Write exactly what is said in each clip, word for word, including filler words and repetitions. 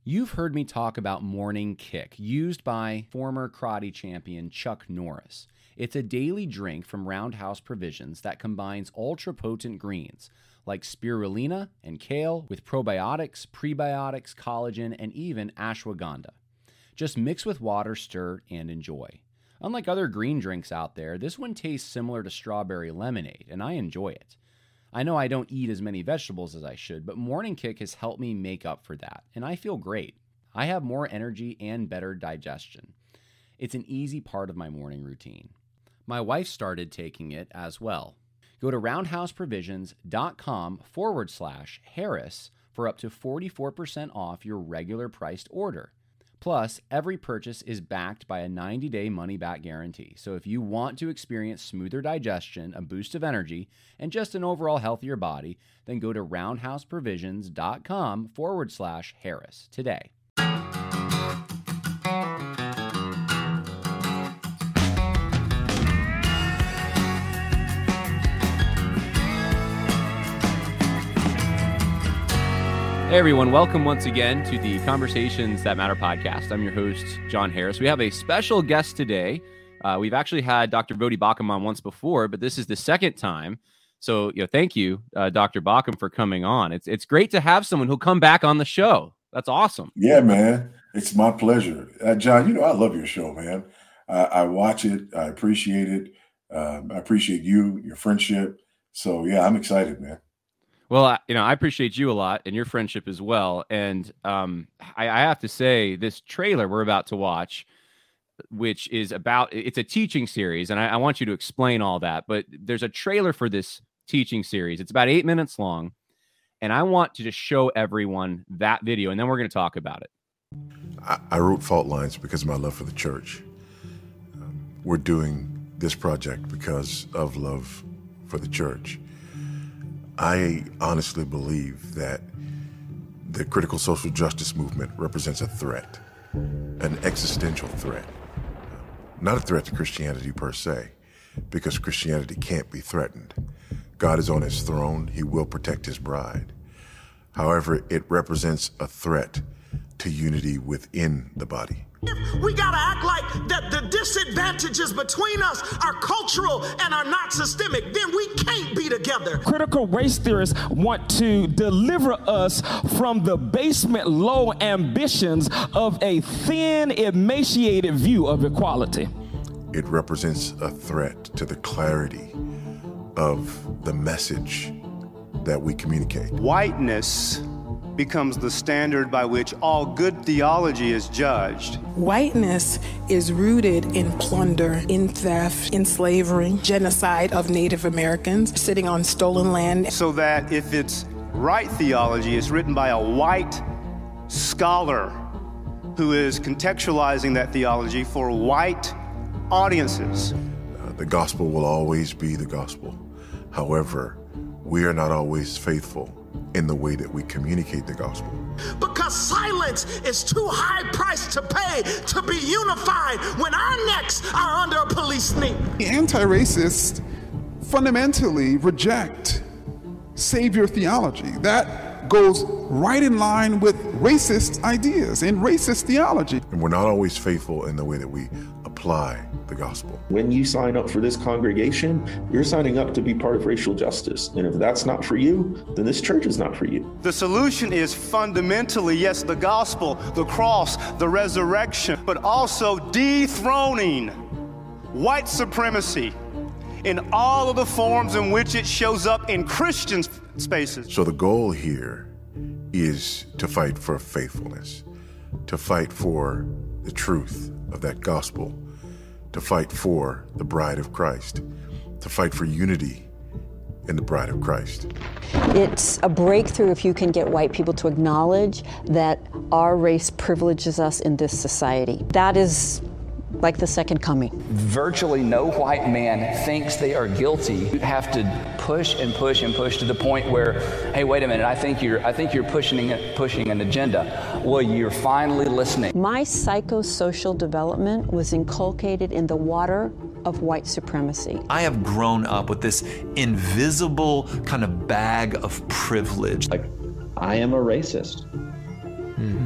You've heard me talk about Morning Kick, used by former karate champion Chuck Norris. It's a daily drink from Roundhouse Provisions that combines ultra-potent greens like spirulina and kale with probiotics, prebiotics, collagen, and even ashwagandha. Just mix with water, stir, and enjoy. Unlike other green drinks out there, this one tastes similar to strawberry lemonade, and I enjoy it. I know I don't eat as many vegetables as I should, but Morning Kick has helped me make up for that, and I feel great. I have more energy and better digestion. It's an easy part of my morning routine. My wife started taking it as well. Go to roundhouseprovisions.com forward slash Harris for up to forty-four percent off your regular priced order. Plus, every purchase is backed by a ninety-day money-back guarantee. So if you want to experience smoother digestion, a boost of energy, and just an overall healthier body, then go to roundhouseprovisions.com forward slash Harris today. Hey everyone, welcome once again to the Conversations That Matter podcast. I'm your host, John Harris. We have a special guest today. Uh, we've actually had Doctor Voddie Baucham on once before, but this is the second time. So, you know, thank you, uh, Doctor Baucham, for coming on. It's it's great to have someone who'll come back on the show. That's awesome. Yeah, man. It's my pleasure. Uh, John, you know, I love your show, man. Uh, I watch it. I appreciate it. Um, I appreciate you, your friendship. So, yeah, I'm excited, man. Well, I, you know, I appreciate you a lot and your friendship as well. And um, I, I have to say, this trailer we're about to watch, which is about, it's a teaching series, and I, I want you to explain all that. But there's a trailer for this teaching series. It's about eight minutes long, and I want to just show everyone that video, and then we're going to talk about it. I, I wrote Fault Lines because of my love for the church. Um, we're doing this project because of love for the church. I honestly believe that the critical social justice movement represents a threat, an existential threat, not a threat to Christianity per se, because Christianity can't be threatened. God is on his throne. He will protect his bride. However, it represents a threat to unity within the body. We gotta act like that the disadvantages between us are cultural and are not systemic. Then we can't be together. Critical race theorists want to deliver us from the basement low ambitions of a thin, emaciated view of equality. It represents a threat to the clarity of the message that we communicate. Whiteness becomes the standard by which all good theology is judged. Whiteness is rooted in plunder, in theft, in slavery, genocide of Native Americans, sitting on stolen land. So that if it's right theology, it's written by a white scholar who is contextualizing that theology for white audiences. Uh, the gospel will always be the gospel. However, we are not always faithful in the way that we communicate the gospel. Because silence is too high price to pay to be unified when our necks are under a police knee. The anti-racists fundamentally reject savior theology. That goes right in line with racist ideas and racist theology. And we're not always faithful in the way that we apply the gospel. When you sign up for this congregation, you're signing up to be part of racial justice. And if that's not for you, then this church is not for you. The solution is fundamentally, yes, the gospel, the cross, the resurrection, but also dethroning white supremacy in all of the forms in which it shows up in Christian spaces. So the goal here is to fight for faithfulness, to fight for the truth of that gospel, to fight for the bride of Christ, to fight for unity in the bride of Christ. It's a breakthrough if you can get white people to acknowledge that our race privileges us in this society. That is like the second coming. Virtually no white man thinks they are guilty. You have to push and push and push to the point where, hey, wait a minute, I think you're I think you're pushing pushing an agenda. Well, you're finally listening. My psychosocial development was inculcated in the water of white supremacy. I have grown up with this invisible kind of bag of privilege. Like, I am a racist. Mm-hmm.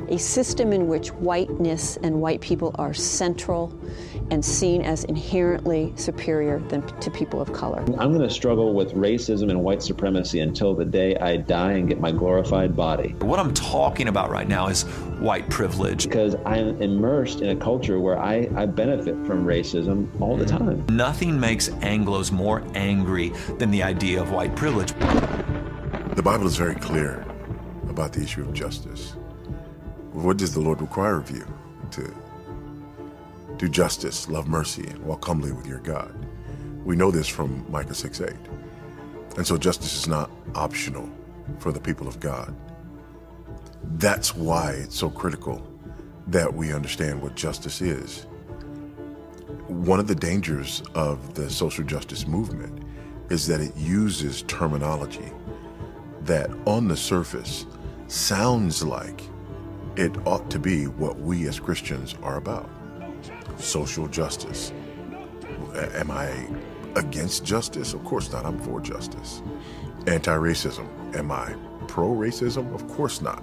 a system in which whiteness and white people are central and seen as inherently superior than to people of color. I'm going to struggle with racism and white supremacy until the day I die and get my glorified body. What I'm talking about right now is white privilege. Because I'm immersed in a culture where I, I benefit from racism all the time. Nothing makes Anglos more angry than the idea of white privilege. The Bible is very clear about the issue of justice. What does the Lord require of you? To do justice, love mercy, and walk humbly with your God. We know this from Micah six eight. And so justice is not optional for the people of God. That's why it's so critical that we understand what justice is. One of the dangers of the social justice movement is that it uses terminology that on the surface sounds like it ought to be what we as Christians are about. Social justice. Am I against justice? Of course not. I'm for justice. Anti-racism. Am I pro-racism? Of course not.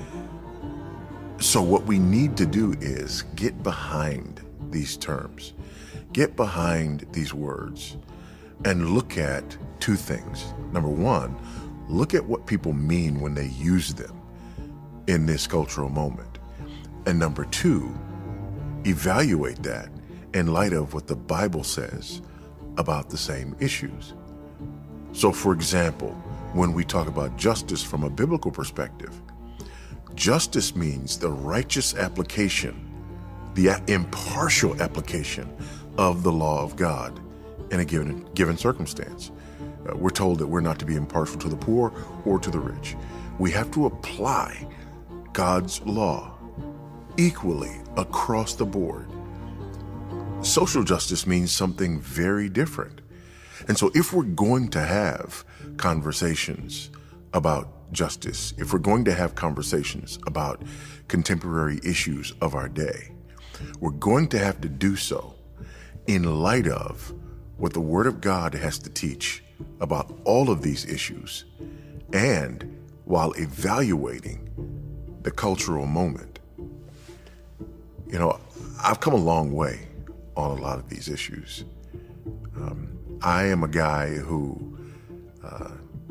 So what we need to do is get behind these terms, get behind these words, and look at two things. Number one, look at what people mean when they use them in this cultural moment. And number two, evaluate that in light of what the Bible says about the same issues. So for example, when we talk about justice from a biblical perspective, justice means the righteous application, the impartial application of the law of God in a given, given circumstance. Uh, we're told that we're not to be impartial to the poor or to the rich. We have to apply God's law equally across the board. Social justice means something very different. And so if we're going to have conversations about justice, if we're going to have conversations about contemporary issues of our day, we're going to have to do so in light of what the Word of God has to teach about all of these issues, and while evaluating the cultural moment. You know, I've come a long way on a lot of these issues. Um, I am a guy who uh,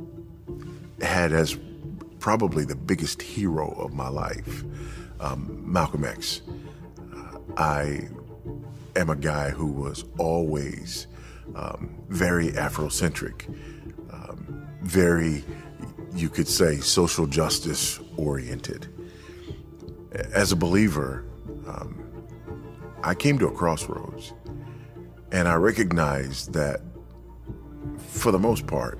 had as probably the biggest hero of my life, um, Malcolm X. Uh, I am a guy who was always um, very Afrocentric, um, very, you could say, social justice oriented. As a believer, um, I came to a crossroads, and I recognized that for the most part,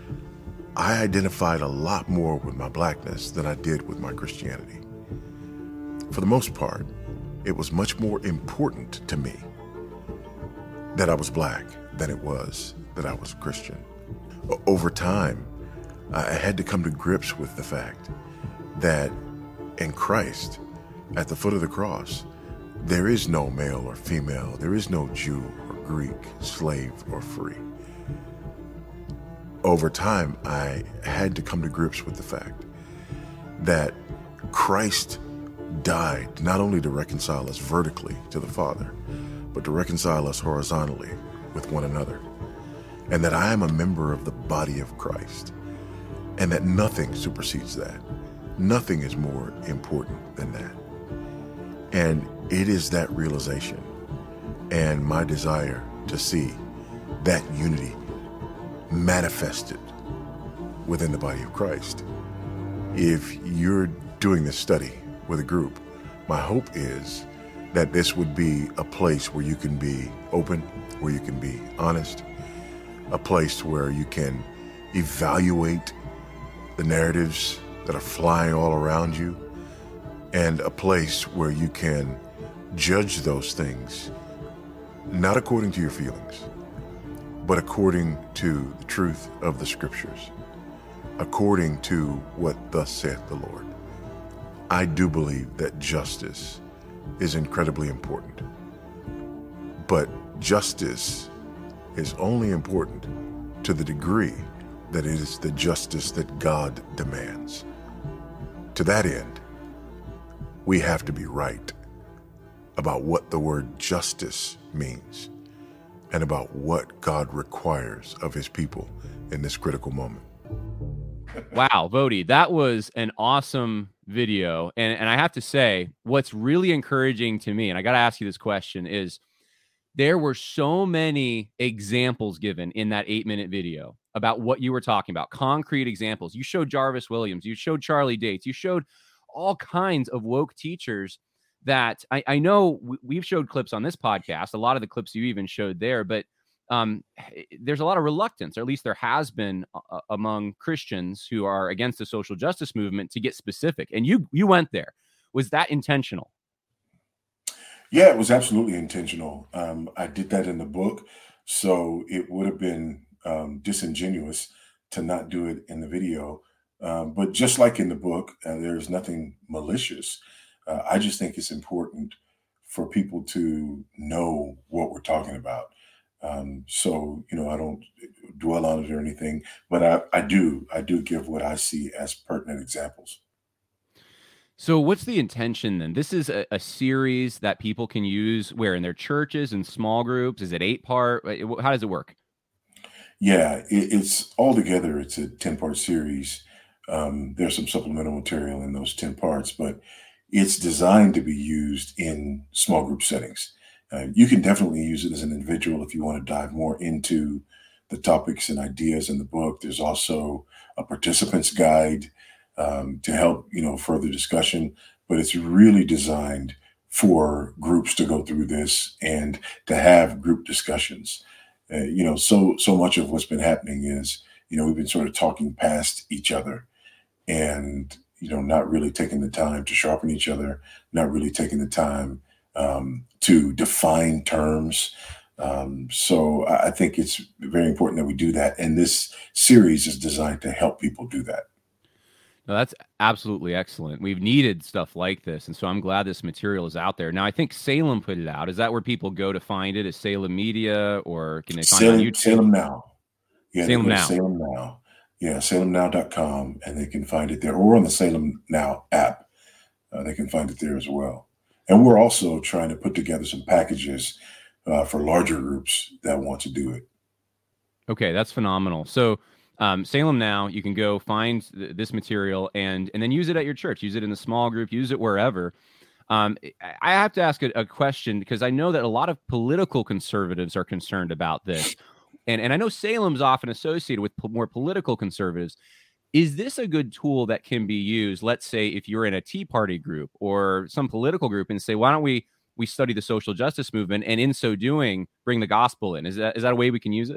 I identified a lot more with my blackness than I did with my Christianity. For the most part, it was much more important to me that I was black than it was that I was a Christian. Over time, I had to come to grips with the fact that in Christ, at the foot of the cross, there is no male or female, there is no Jew or Greek, slave or free. Over time, I had to come to grips with the fact that Christ died not only to reconcile us vertically to the Father, but to reconcile us horizontally with one another. And that I am a member of the body of Christ, and that nothing supersedes that. Nothing is more important than that. And it is that realization and my desire to see that unity manifested within the body of Christ. If you're doing this study with a group, my hope is that this would be a place where you can be open, where you can be honest, a place where you can evaluate the narratives that are flying all around you, and a place where you can judge those things, not according to your feelings, but according to the truth of the scriptures, according to what thus saith the Lord. I do believe that justice is incredibly important, but justice is only important to the degree that it is the justice that God demands. To that end, we have to be right about what the word justice means and about what God requires of his people in this critical moment. Wow, Voddie, that was an awesome video. And, and I have to say, what's really encouraging to me, and I got to ask you this question, is there were so many examples given in that eight minute video about what you were talking about, concrete examples. You showed Jarvis Williams, you showed Charlie Dates, you showed all kinds of woke teachers that I, I know we, we've showed clips on this podcast, a lot of the clips you even showed there, but um, there's a lot of reluctance, or at least there has been uh, among Christians who are against the social justice movement to get specific. And you you went there. Was that intentional? Yeah, it was absolutely intentional. Um, I did that in the book, so it would have been um, disingenuous to not do it in the video. Um, but just like in the book, uh, there's nothing malicious. Uh, I just think it's important for people to know what we're talking about. Um, so, you know, I don't dwell on it or anything, but I, I do, I do give what I see as pertinent examples. So what's the intention then? This is a, a series that people can use where in their churches and small groups? Is it eight part? How does it work? Yeah, it, it's all together. It's a ten part series. Um, there's some supplemental material in those ten parts, but it's designed to be used in small group settings. Uh, you can definitely use it as an individual if you want to dive more into the topics and ideas in the book. There's also a participant's guide um, to help, you know, further discussion, but it's really designed for groups to go through this and to have group discussions. Uh, you know, so, so much of what's been happening is, you know, we've been sort of talking past each other and, you know, not really taking the time to sharpen each other, not really taking the time um, to define terms. Um, so I think it's very important that we do that. And this series is designed to help people do that. No, that's absolutely excellent. We've needed stuff like this. And so I'm glad this material is out there. Now, I think Salem put it out. Is that where people go to find it? Is Salem Media, or can they find Salem, it on YouTube? Salem Now. Yeah, Salem Now. Salem Now. Yeah, salem now dot com, and they can find it there, or on the Salem Now app. Uh, they can find it there as well. And we're also trying to put together some packages uh, for larger groups that want to do it. Okay, that's phenomenal. So um, Salem Now, you can go find th- this material and and then use it at your church. Use it in a small group. Use it wherever. Um, I have to ask a, a question because I know that a lot of political conservatives are concerned about this. And, and I know Salem's often associated with po- more political conservatives. Is this a good tool that can be used, let's say, if you're in a Tea Party group or some political group and say, why don't we we study the social justice movement, and in so doing, bring the gospel in? Is that is that a way we can use it?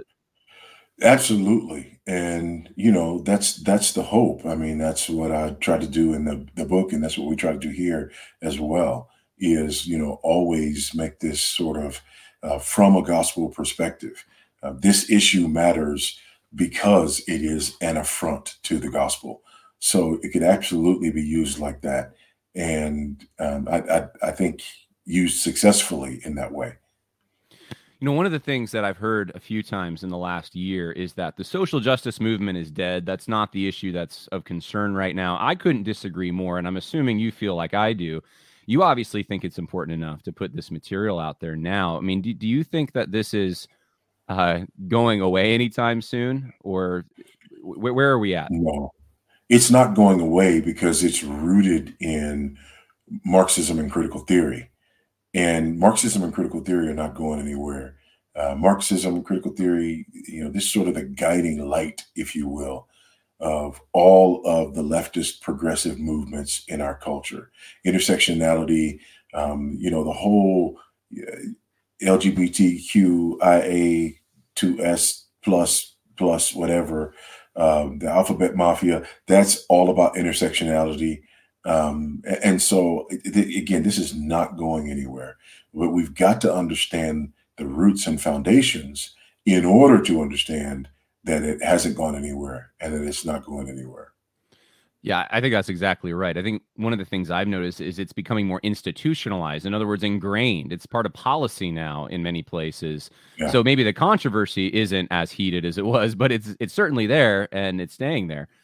Absolutely. And, you know, that's that's the hope. I mean, that's what I try to do in the, the book, and that's what we try to do here as well, is, you know, always make this sort of uh, from a gospel perspective. Uh, this issue matters because it is an affront to the gospel. So it could absolutely be used like that. And um, I, I, I think used successfully in that way. You know, one of the things that I've heard a few times in the last year is that the social justice movement is dead. That's not the issue that's of concern right now. I couldn't disagree more, and I'm assuming you feel like I do. You obviously think it's important enough to put this material out there now. I mean, do, do you think that this is uh, going away anytime soon, or wh- where are we at? No, it's not going away because it's rooted in Marxism and critical theory. And Marxism and critical theory are not going anywhere. Uh, Marxism and critical theory, you know, this is sort of the guiding light, if you will, of all of the leftist progressive movements in our culture. Intersectionality, um, you know, the whole uh, L G B T Q I A two S plus, plus whatever, um, the alphabet mafia, that's all about intersectionality. Um, and so, again, this is not going anywhere. But we've got to understand the roots and foundations in order to understand that it hasn't gone anywhere and that it's not going anywhere. Yeah, I think that's exactly right. I think one of the things I've noticed is it's becoming more institutionalized. In other words, ingrained. It's part of policy now in many places. Yeah. So maybe the controversy isn't as heated as it was, but it's it's certainly there and it's staying there.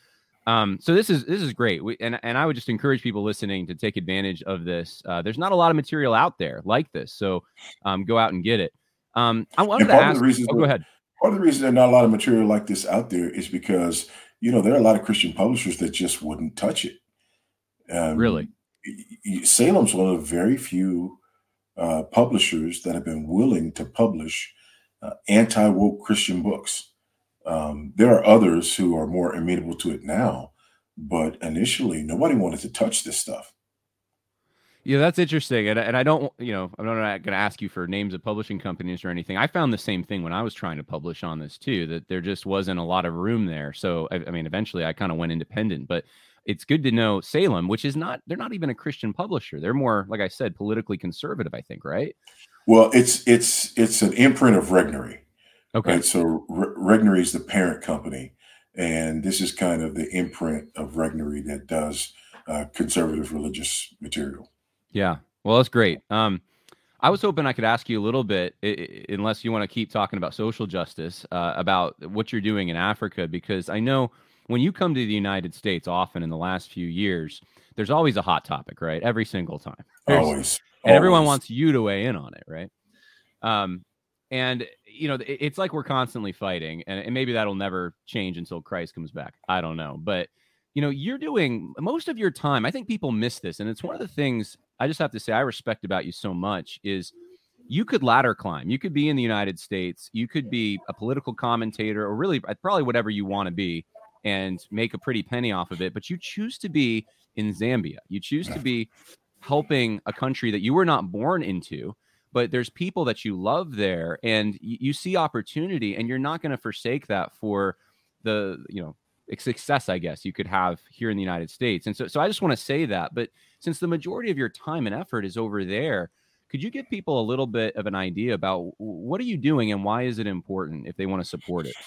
Um, so this is this is great, we, and and I would just encourage people listening to take advantage of this. Uh, there's not a lot of material out there like this, so um, go out and get it. Um, I wanted to ask. Reasons oh, go ahead. Part of the reason there's not a lot of material like this out there is because you know there are a lot of Christian publishers that just wouldn't touch it. Um, really, Salem's one of the very few uh, publishers that have been willing to publish uh, anti-woke Christian books. Um, there are others who are more amenable to it now, but initially nobody wanted to touch this stuff. Yeah, that's interesting. And, and I don't, you know, I'm not going to ask you for names of publishing companies or anything. I found the same thing when I was trying to publish on this too, that there just wasn't a lot of room there. So, I, I mean, eventually I kind of went independent, but it's good to know Salem, which is not, they're not even a Christian publisher. They're more, like I said, politically conservative, I think, right? Well, it's, it's, it's an imprint of Regnery. Okay. Right? So Re- Regnery is the parent company, and this is kind of the imprint of Regnery that does uh, conservative religious material. Yeah. Well, that's great. Um, I was hoping I could ask you a little bit, I- I- unless you want to keep talking about social justice, uh, about what you're doing in Africa, because I know when you come to the United States often in the last few years, there's always a hot topic, right? Every single time. There's, Always. And always. everyone wants you to weigh in on it, right? Um, and, you know, it- it's like we're constantly fighting, and, and maybe that'll never change until Christ comes back. I don't know. But, you know, you're doing most of your time. I think people miss this. And it's one of the things I just have to say I respect about you so much is you could ladder climb. You could be in the United States. You could be a political commentator, or really probably whatever you want to be, and make a pretty penny off of it. But you choose to be in Zambia. You choose to be helping a country that you were not born into, but there's people that you love there, and you, you see opportunity, and you're not going to forsake that for the, you know, success, I guess, you could have here in the United States. And so, so I just want to say that. But since the majority of your time and effort is over there, could you give people a little bit of an idea about what are you doing and why is it important if they want to support it?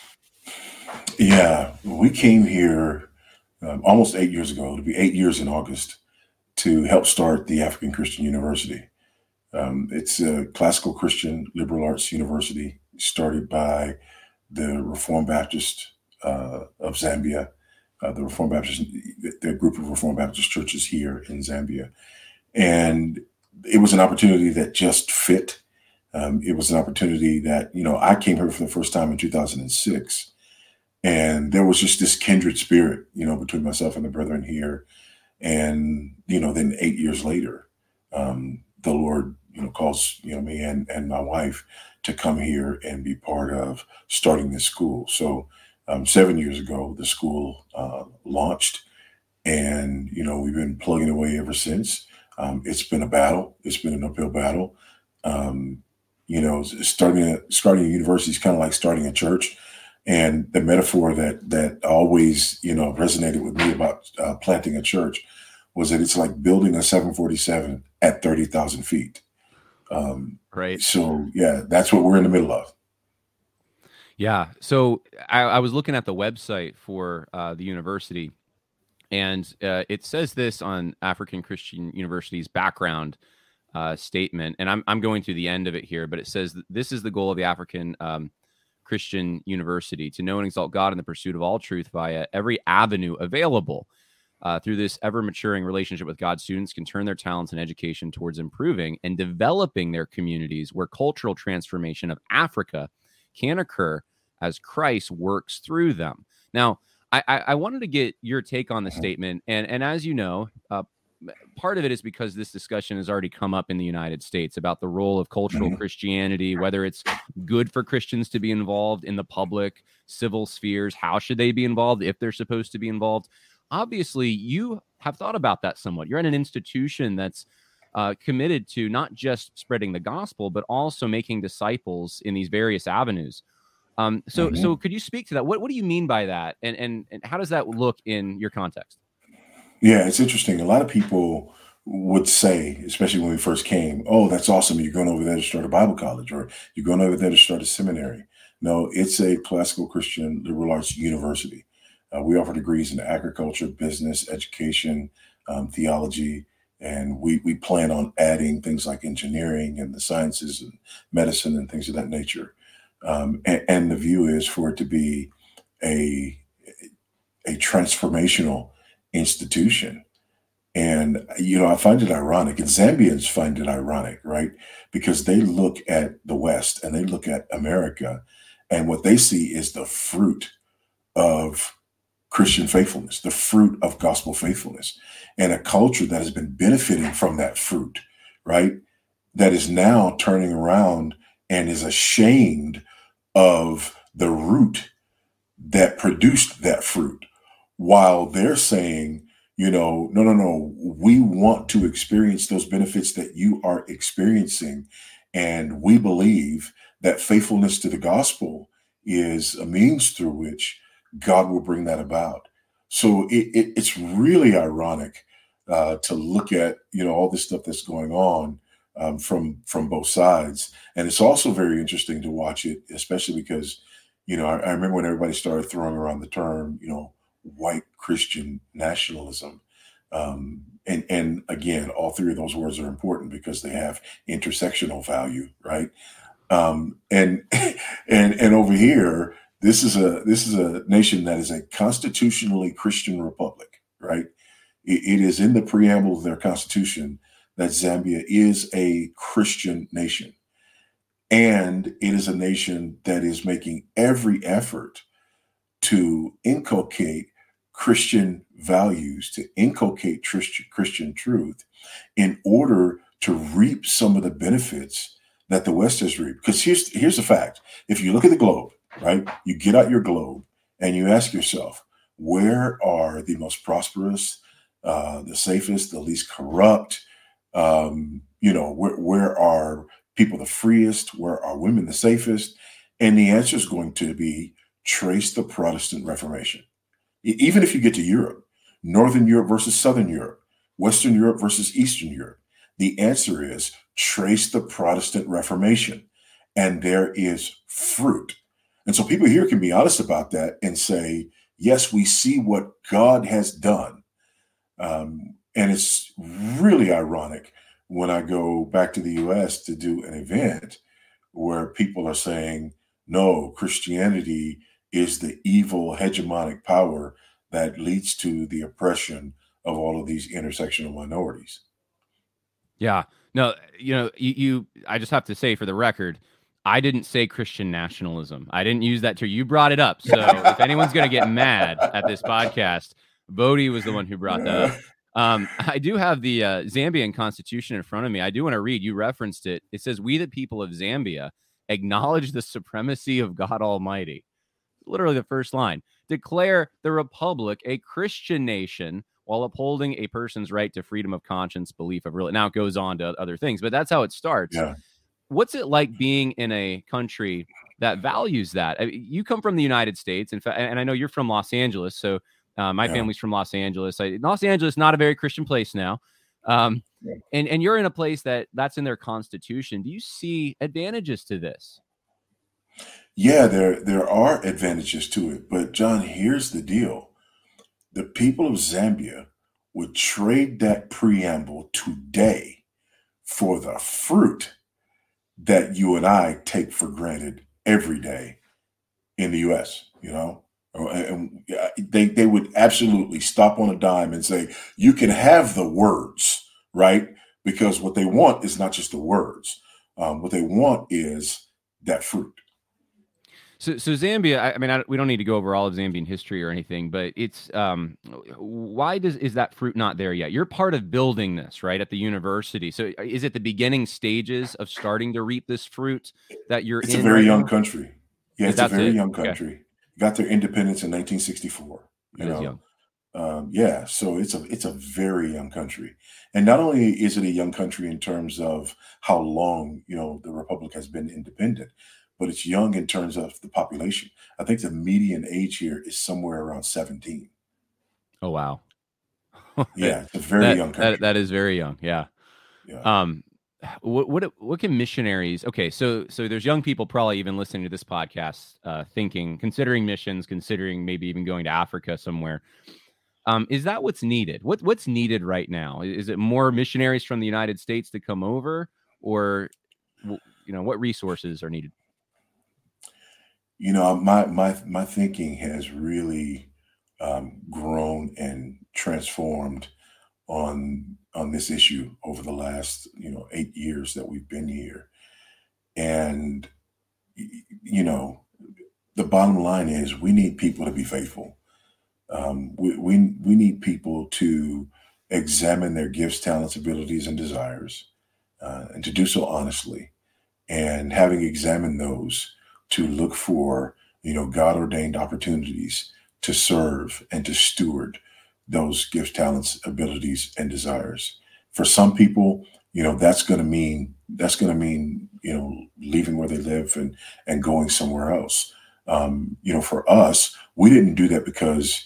Yeah, we came here um, almost eight years ago. It'll be eight years in August to help start the African Christian University. Um, it's a classical Christian liberal arts university started by the Reformed Baptist uh, of Zambia, uh, the Reformed Baptist, the group of Reformed Baptist churches here in Zambia. And it was an opportunity that just fit. Um, it was an opportunity that, you know, I came here for the first time in two thousand six. And there was just this kindred spirit, you know, between myself and the brethren here. And, you know, then eight years later, um, the Lord, you know, calls, you know, me and, and my wife to come here and be part of starting this school. So um, seven years ago, the school uh, launched, and, you know, we've been plugging away ever since. Um, it's been a battle. It's been an uphill battle. Um, you know, starting a, starting a university is kind of like starting a church. And the metaphor that that always, you know, resonated with me about uh, planting a church was that it's like building a seven forty-seven at thirty thousand feet. Um, right. So, yeah, that's what we're in the middle of. Yeah. So I, I was looking at the website for uh, the university, and uh, it says this on African Christian University's background uh, statement. And I'm, I'm going through the end of it here, but it says that this is the goal of the African um Christian University, to know and exalt God in the pursuit of all truth via every avenue available. Uh, through this ever-maturing relationship with God, students can turn their talents and education towards improving and developing their communities, where cultural transformation of Africa can occur as Christ works through them. Now, I, I, I wanted to get your take on the statement, and, and as you know, uh, part of it is because this discussion has already come up in the United States about the role of cultural mm-hmm. Christianity, whether it's good for Christians to be involved in the public civil spheres. How should they be involved if they're supposed to be involved? Obviously, you have thought about that somewhat. You're at an institution that's uh, committed to not just spreading the gospel, but also making disciples in these various avenues. Um, so, mm-hmm. so could you speak to that? What, what do you mean by that? And, and, and how does that look in your context? Yeah, it's interesting. A lot of people would say, especially when we first came, oh, that's awesome. You're going over there to start a Bible college, or you're going over there to start a seminary. No, it's a classical Christian liberal arts university. Uh, we offer degrees in agriculture, business, education, um, theology, and we, we plan on adding things like engineering and the sciences and medicine and things of that nature. Um, and, and the view is for it to be a a transformational institution. And, you know, I find it ironic, and Zambians find it ironic, right? Because they look at the West and they look at America, and what they see is the fruit of Christian faithfulness, the fruit of gospel faithfulness, and a culture that has been benefiting from that fruit, right? That is now turning around and is ashamed of the root that produced that fruit, while they're saying, you know, no, no, no, we want to experience those benefits that you are experiencing. And we believe that faithfulness to the gospel is a means through which God will bring that about. So it, it, it's really ironic uh, to look at, you know, all this stuff that's going on um, from, from both sides. And it's also very interesting to watch it, especially because, you know, I, I remember when everybody started throwing around the term, you know, white Christian nationalism. Um, and, and again, all three of those words are important because they have intersectional value, right? Um, and, and, and over here, this is a, this is a nation that is a constitutionally Christian republic, right? It, it is in the preamble of their constitution that Zambia is a Christian nation. And it is a nation that is making every effort to inculcate Christian values, to inculcate Christian truth in order to reap some of the benefits that the West has reaped. Because here's, here's the fact. If you look at the globe, right, you get out your globe and you ask yourself, where are the most prosperous, uh, the safest, the least corrupt, um, you know, where, where are people the freest, where are women the safest? And the answer is going to be trace the Protestant Reformation. Even if you get to Europe, Northern Europe versus Southern Europe, Western Europe versus Eastern Europe, the answer is trace the Protestant Reformation, and there is fruit. And so people here can be honest about that and say, yes, we see what God has done. Um, and it's really ironic when I go back to the U S to do an event where people are saying, no, Christianity is the evil hegemonic power that leads to the oppression of all of these intersectional minorities. Yeah, no, you know, you, you, I just have to say for the record, I didn't say Christian nationalism. I didn't use that term. You brought it up. So if anyone's going to get mad at this podcast, Bodie was the one who brought that up. Um, I do have the uh, Zambian constitution in front of me. I do want to read, you referenced it. It says, we the people of Zambia acknowledge the supremacy of God Almighty. Literally the first line. Declare the republic a Christian nation while upholding a person's right to freedom of conscience, belief of religion. Now it goes on to other things, but that's how it starts. Yeah. What's it like being in a country that values that? I mean, you come from the United States, in fact, and I know you're from Los Angeles. So uh, my yeah. family's from Los Angeles. I, Los Angeles, not a very Christian place now. Um, yeah. and, and you're in a place that that's in their constitution. Do you see advantages to this? Yeah, there, there are advantages to it. But John, here's the deal. The people of Zambia would trade that preamble today for the fruit that you and I take for granted every day in the U S, you know? And they, they would absolutely stop on a dime and say, you can have the words, right? Because what they want is not just the words. Um, what they want is that fruit. So, so Zambia, I, I mean, I, we don't need to go over all of Zambian history or anything, but it's, um, why does, is that fruit not there yet? You're part of building this, right, at the university. So is it the beginning stages of starting to reap this fruit that you're it's in? It's a very right young now? country. Yeah, it's a very it? young country. Okay. Got their independence in nineteen sixty-four. You that know? Is young. Um, yeah, so it's a it's a very young country. And not only is it a young country in terms of how long, you know, the republic has been independent, but it's young in terms of the population. I think the median age here is somewhere around seventeen. Oh, wow. Yeah, it's a very that, young country. That, that is very young, yeah. yeah. Um, what, what what can missionaries, okay, so so there's young people probably even listening to this podcast uh, thinking, considering missions, considering maybe even going to Africa somewhere. Um, is that what's needed? What What's needed right now? Is it more missionaries from the United States to come over? Or, you know, what resources are needed? You know, my my my thinking has really um, grown and transformed on on this issue over the last, you know, eight years that we've been here. And, you know, the bottom line is we need people to be faithful. Um, we, we, we need people to examine their gifts, talents, abilities, and desires, uh, and to do so honestly. And having examined those, to look for, you know, God-ordained opportunities to serve and to steward those gifts, talents, abilities, and desires. For some people, you know, that's going to mean, that's going to mean, you know, leaving where they live and, and going somewhere else. Um, you know, for us, we didn't do that because,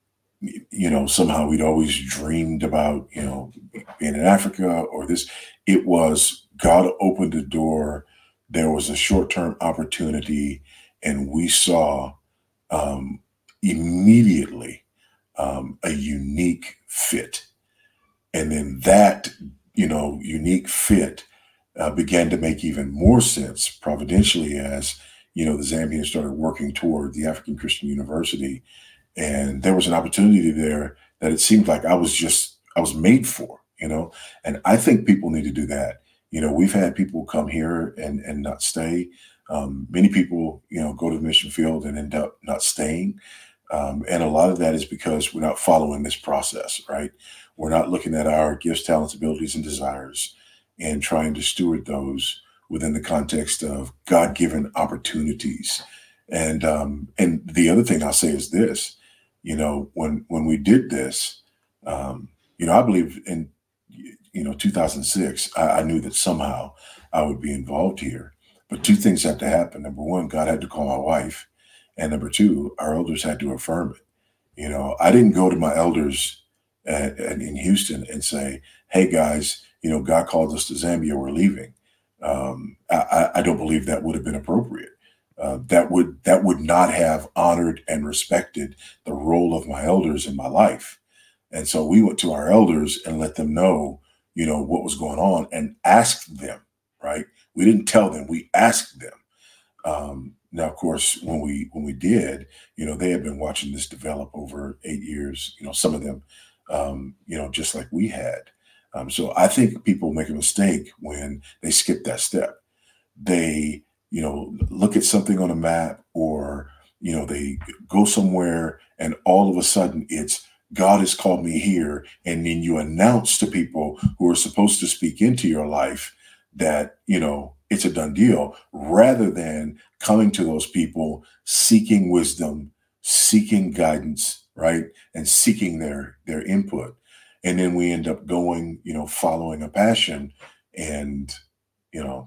you know, somehow we'd always dreamed about, you know, being in Africa or this. It was God opened the door. There was a short-term opportunity, and we saw um, immediately um, a unique fit. And then that, you know, unique fit uh, began to make even more sense providentially as, you know, the Zambians started working toward the African Christian University. And there was an opportunity there that it seemed like I was just, I was made for, you know, and I think people need to do that. You know, we've had people come here and, and not stay. Um, many people, you know, go to the mission field and end up not staying. Um, and a lot of that is because we're not following this process, right? We're not looking at our gifts, talents, abilities, and desires and trying to steward those within the context of God-given opportunities. And um, and the other thing I'll say is this, you know, when when we did this, um, you know, I believe in, you know, two thousand six, I, I knew that somehow I would be involved here. But two things had to happen. Number one, God had to call my wife. And number two, our elders had to affirm it. You know, I didn't go to my elders at, at, in Houston and say, hey, guys, you know, God called us to Zambia, we're leaving. Um, I, I don't believe that would have been appropriate. Uh, that would that would not have honored and respected the role of my elders in my life. And so we went to our elders and let them know, you know, what was going on and asked them, right? We didn't tell them, we asked them. Um, now, of course, when we when we did, you know, they had been watching this develop over eight years, you know, some of them, um, you know, just like we had. Um, so I think people make a mistake when they skip that step. They, you know, look at something on a map or, you know, they go somewhere and all of a sudden it's God has called me here. And then you announce to people who are supposed to speak into your life that, you know, it's a done deal, rather than coming to those people, seeking wisdom, seeking guidance, right? And seeking their, their input. And then we end up going, you know, following a passion and, you know,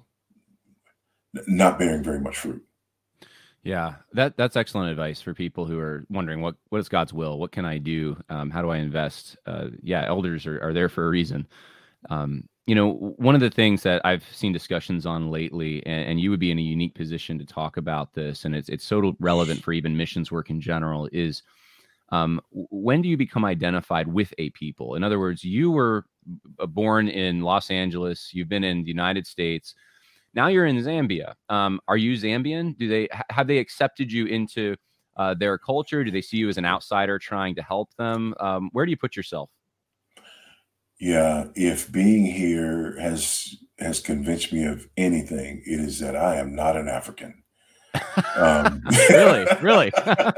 not bearing very much fruit. Yeah, that that's excellent advice for people who are wondering what what is God's will? What can I do? Um, how do I invest? Uh, yeah, elders are, are there for a reason. Um, you know, one of the things that I've seen discussions on lately, and, and you would be in a unique position to talk about this, and it's it's so relevant for even missions work in general, is um, when do you become identified with a people? In other words, you were born in Los Angeles, you've been in the United States. Now you're in Zambia. Um, are you Zambian? Do they have they accepted you into uh, their culture? Do they see you as an outsider trying to help them? Um, where do you put yourself? Yeah, if being here has has convinced me of anything, it is that I am not an African. Um, really, really?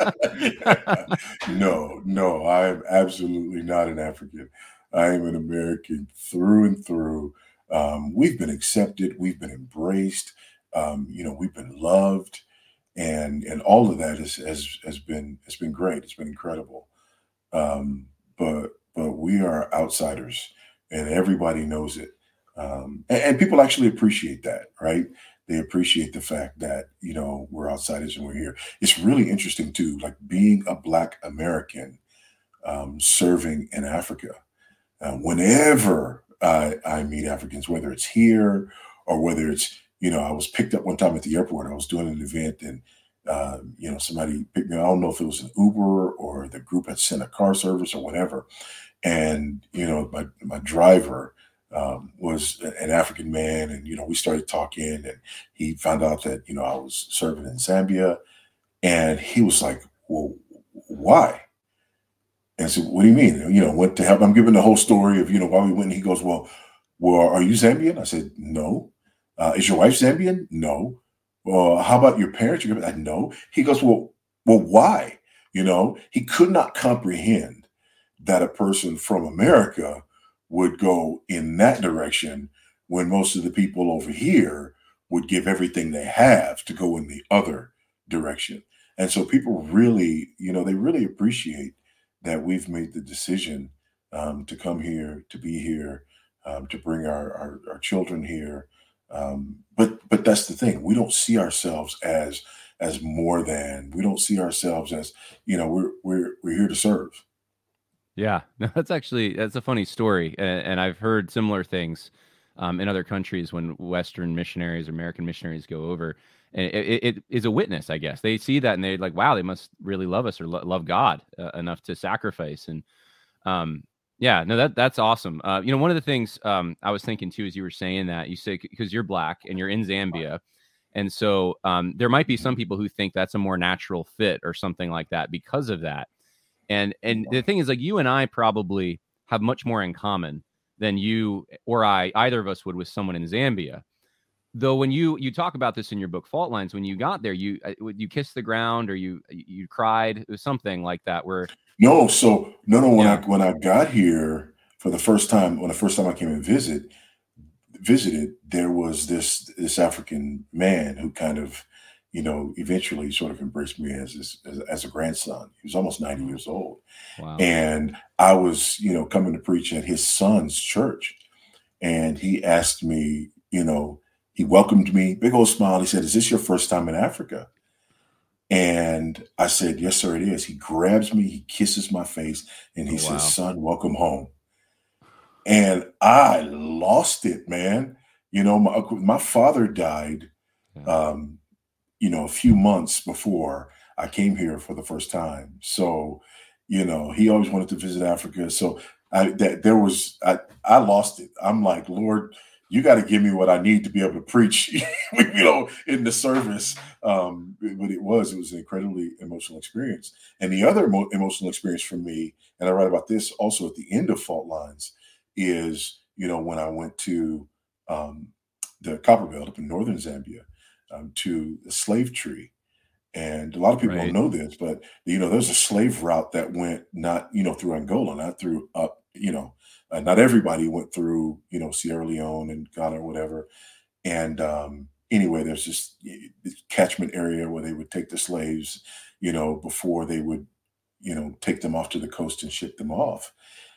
no, no, I am absolutely not an African. I am an American through and through. Um, we've been accepted, we've been embraced, um, you know, we've been loved, and and all of that is, has has been has been great. It's been incredible. Um, but but we are outsiders, and everybody knows it, um, and, and people actually appreciate that, right? They appreciate the fact that, you know, we're outsiders and we're here. It's really interesting too, like being a Black American um, serving in Africa. Uh, whenever I, I meet Africans, whether it's here or whether it's, you know, I was picked up one time at the airport. I was doing an event and, uh, you know, somebody picked me up. I don't know if it was an Uber or the group had sent a car service or whatever. And, you know, my, my driver um, was an African man. And, you know, we started talking and he found out that, you know, I was serving in Zambia. And he was like, well, why? And I said, what do you mean? You know, went to help. I'm giving the whole story of, you know, why we went. And he goes, well, well, are you Zambian? I said, no. Uh, is your wife Zambian? No. Well, how about your parents? You're like, no. He goes, well, well, why? You know, he could not comprehend that a person from America would go in that direction when most of the people over here would give everything they have to go in the other direction. And so people really, you know, they really appreciate that we've made the decision um, to come here, to be here, um, to bring our, our, our children here. Um, but but that's the thing. We don't see ourselves as as more than. We don't see ourselves as, you know, we're we're we're here to serve. Yeah, no, that's actually that's a funny story, and, and I've heard similar things um, in other countries when Western missionaries or American missionaries go over, and it, it, it is a witness, I guess. They see that and they're like, "Wow, they must really love us or lo- love God uh, enough to sacrifice." And um, yeah, no, that that's awesome. Uh, you know, one of the things um, I was thinking too, as you were saying that, you say because you're Black and you're in Zambia, and so um, there might be some people who think that's a more natural fit or something like that because of that. And and the thing is, like, you and I probably have much more in common than you or I, either of us would with someone in Zambia. Though when you you talk about this in your book, Fault Lines, when you got there, you you kissed the ground or you you cried, it was something like that. Where no, so no, no. When Yeah. I when I got here for the first time, when the first time I came and visit visited, there was this this African man who kind of, you know, eventually sort of embraced me as his, as, as a grandson. He was almost ninety years old. Wow. And I was, you know, coming to preach at his son's church. And he asked me, you know, he welcomed me, big old smile. He said, "Is this your first time in Africa?" And I said, "Yes, sir, it is." He grabs me, he kisses my face, and he Oh, wow. says, "Son, welcome home." And I lost it, man. You know, my, my father died, um, you know, a few months before I came here for the first time. So, you know, he always wanted to visit Africa. So I, that there was, I, I lost it. I'm like, Lord, you got to give me what I need to be able to preach, you know, in the service. Um, but it was, it was an incredibly emotional experience. And the other emo- emotional experience for me, and I write about this also at the end of Fault Lines, is, you know, when I went to um, the Copperbelt up in northern Zambia, um, to the slave tree. And a lot of people Right. don't know this, but, you know, there's a slave route that went not, you know, through Angola, not through up, you know, uh, not everybody went through, you know, Sierra Leone and Ghana or whatever. And um, anyway, there's this, this catchment area where they would take the slaves, you know, before they would, you know, take them off to the coast and ship them off.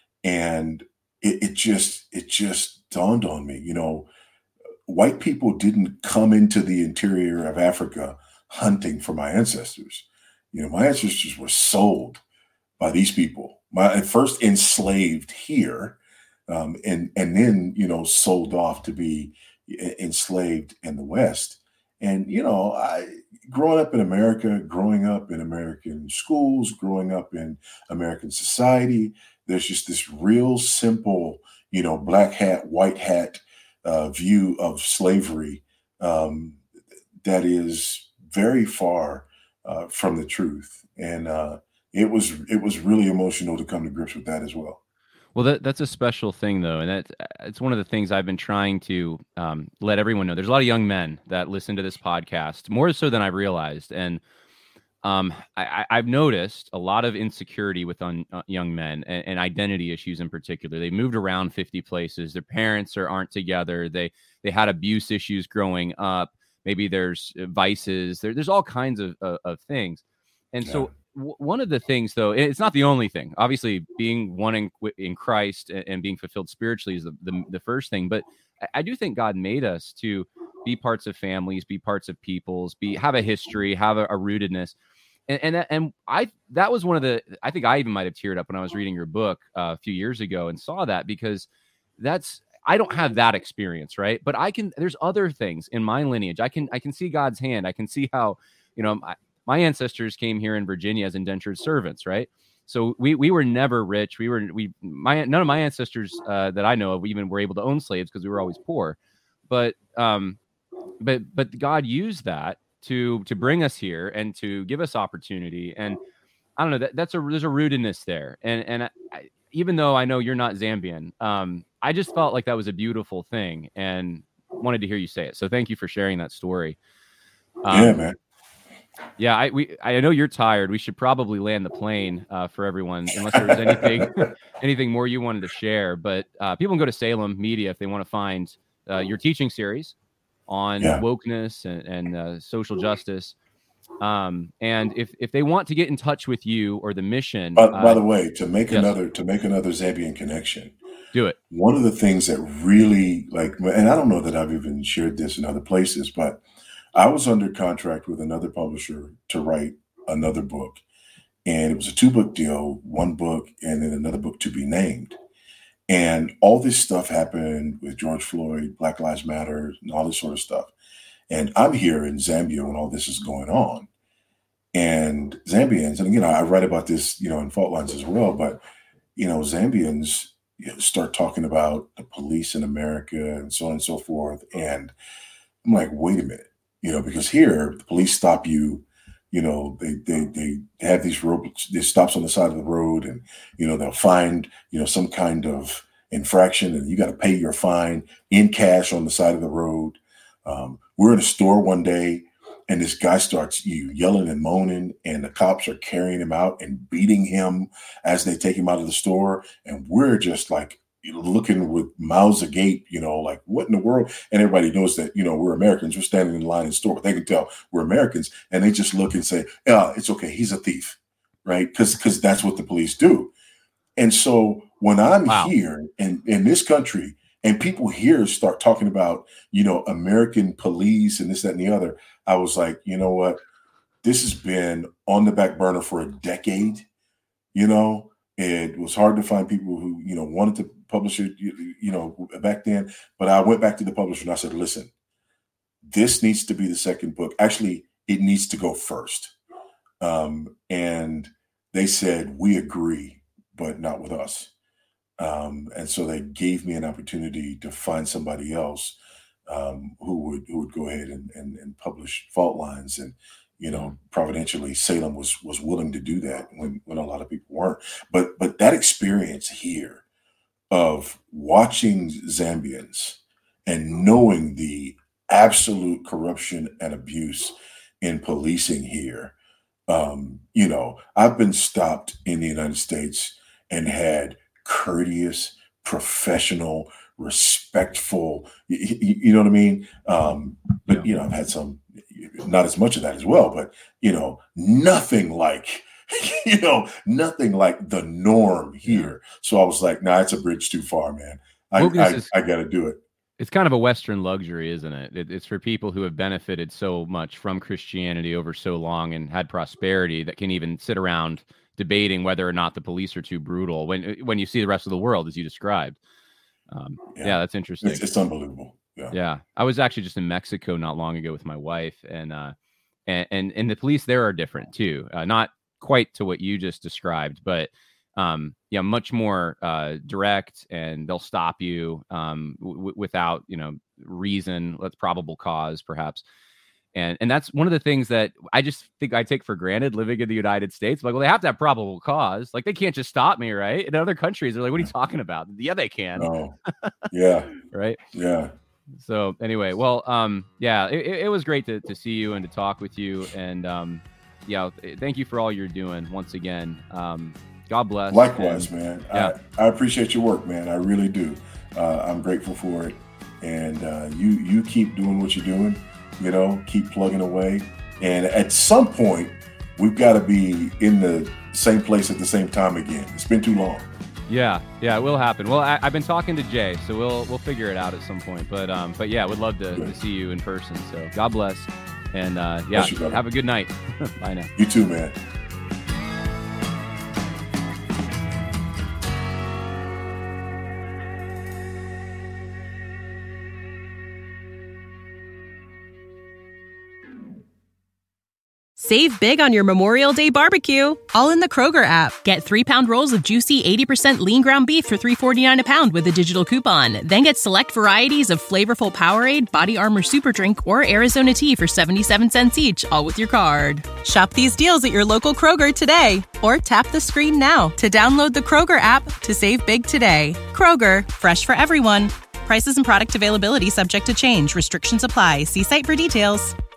And it, it just, it just dawned on me, you know, white people didn't come into the interior of Africa hunting for my ancestors. You know, my ancestors were sold by these people. My at first enslaved here, um, and and then, you know, sold off to be e- enslaved in the West. And, you know, I growing up in America, growing up in American schools, growing up in American society, there's just this real simple, you know, black hat, white hat uh, view of slavery um, that is very far uh, from the truth. And uh, it was it was really emotional to come to grips with that as well. Well, that that's a special thing, though, and that it's one of the things I've been trying to um, let everyone know. There's a lot of young men that listen to this podcast, more so than I realized, and um, I, I- I've noticed a lot of insecurity with un, uh, young men and, and identity issues in particular. They moved around fifty places. Their parents are, aren't together. They they had abuse issues growing up. Maybe there's uh, vices. There, there's all kinds of of, of things, and so. w- One of the things, though, and it's not the only thing. Obviously, being one in, in Christ and, and being fulfilled spiritually is the, the, the first thing. But I, I do think God made us to be parts of families, be parts of peoples, be have a history, have a, a rootedness. And and that- and I that was one of the. I think I even might have teared up when I was reading your book uh, a few years ago and saw that, because that's I don't have that experience, right? But I can. There's other things in my lineage. I can I can see God's hand. I can see how, you know. I, my ancestors came here in Virginia as indentured servants, right? So we we were never rich. We were we my none of my ancestors uh, that I know of even were able to own slaves because we were always poor. But um, but but God used that to to bring us here and to give us opportunity. And I don't know, that that's a, there's a rootedness there. And, and I, even though I know you're not Zambian, um, I just felt like that was a beautiful thing and wanted to hear you say it. So thank you for sharing that story. Um, yeah, man. Yeah, I we I know you're tired. We should probably land the plane uh, for everyone, unless there's anything anything more you wanted to share. But uh, people can go to Salem Media if they want to find uh, your teaching series on Yeah. wokeness and, and uh, social justice. Um, and if if they want to get in touch with you or the mission, By, uh, by the way, to make yes. another to make another Zambian connection, do it. One of the things that really like, and I don't know that I've even shared this in other places, but I was under contract with another publisher to write another book, and it was a two book deal, one book, and then another book to be named. And all this stuff happened with George Floyd, Black Lives Matter, and all this sort of stuff. And I'm here in Zambia when all this is going on. And Zambians, and again, I write about this, you know, in Fault Lines as well, but, you know, Zambians start talking about the police in America and so on and so forth. And I'm like, wait a minute, you know, because here the police stop you, you know, they they they have these road, these stops on the side of the road, and, you know, they'll find, you know, some kind of infraction, and you got to pay your fine in cash on the side of the road. Um, we're in a store one day, and this guy starts you yelling and moaning, and the cops are carrying him out and beating him as they take him out of the store. And we're just like looking with mouths agape, you know, like what in the world? And everybody knows that, you know, we're Americans. We're standing in line in the store, but they can tell we're Americans, and they just look and say, yeah, it's okay. He's a thief, right? Because because that's what the police do. And so when I'm wow. here in, in this country, and people here start talking about, you know, American police and this, that, and the other, I was like, you know what? This has been on the back burner for a decade. You know, it was hard to find people who, you know, wanted to publish it, you, you know, back then. But I went back to the publisher and I said, listen, this needs to be the second book. Actually, it needs to go first. Um, and they said, we agree, but not with us. Um, and so they gave me an opportunity to find somebody else um, who would who would go ahead and, and, and publish Fault Lines. And, you know, providentially, Salem was was willing to do that when, when a lot of people weren't. But but that experience here of watching Zambians and knowing the absolute corruption and abuse in policing here, um, you know, I've been stopped in the United States and had courteous, professional, respectful, you, you know what I mean? Um, but, you know, I've had some, not as much of that as well, but, you know, nothing like, you know, nothing like the norm here. So I was like, nah, it's a bridge too far, man. I, I, is, I got to do it. It's kind of a Western luxury, isn't it? it? It's for people who have benefited so much from Christianity over so long and had prosperity that can even sit around debating whether or not the police are too brutal when when you see the rest of the world as you described. Um, yeah. yeah, that's interesting. It's, it's unbelievable. Yeah. yeah, I was actually just in Mexico not long ago with my wife, and uh, and and, and the police there are different too. Uh, not quite to what you just described, but um, yeah, much more uh, direct, and they'll stop you um, w- without you know reason, let's probable cause, perhaps. And and that's one of the things that I just think I take for granted living in the United States. Like, well, they have to have probable cause. Like, they can't just stop me, right? In other countries, they're like, what are you talking about? Yeah, they can. No. Yeah. Right? Yeah. So anyway, well, um, yeah, it, it was great to, to see you and to talk with you. And, um, yeah, thank you for all you're doing once again. Um, God bless. Likewise, and, man. Yeah. I, I appreciate your work, man. I really do. Uh, I'm grateful for it. And uh, you you keep doing what you're doing. You know, keep plugging away. And at some point, we've got to be in the same place at the same time again. It's been too long. Yeah, yeah, it will happen. Well, I, I've been talking to Jay, so we'll we'll figure it out at some point. But um, but yeah, would love to, to see you in person. So God bless, and uh, yeah, you, have a good night. Bye now. You too, man. Save big on your Memorial Day barbecue, all in the Kroger app. Get three-pound rolls of juicy eighty percent lean ground beef for three forty-nine a pound with a digital coupon. Then get select varieties of flavorful Powerade, Body Armor Super Drink, or Arizona tea for seventy-seven cents each, all with your card. Shop these deals at your local Kroger today, or tap the screen now to download the Kroger app to save big today. Kroger, fresh for everyone. Prices and product availability subject to change. Restrictions apply. See site for details.